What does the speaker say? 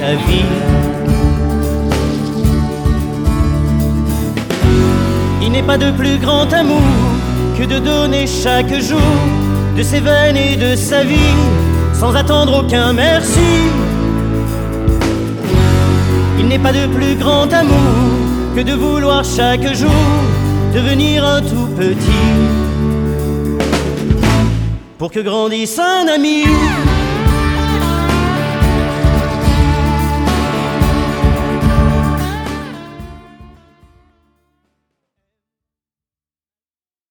ta vie. Il n'est pas de plus grand amour que de donner chaque jour de ses veines et de sa vie, sans attendre aucun merci. Il n'est pas de plus grand amour que de vouloir chaque jour devenir un tout petit, pour que grandisse un ami.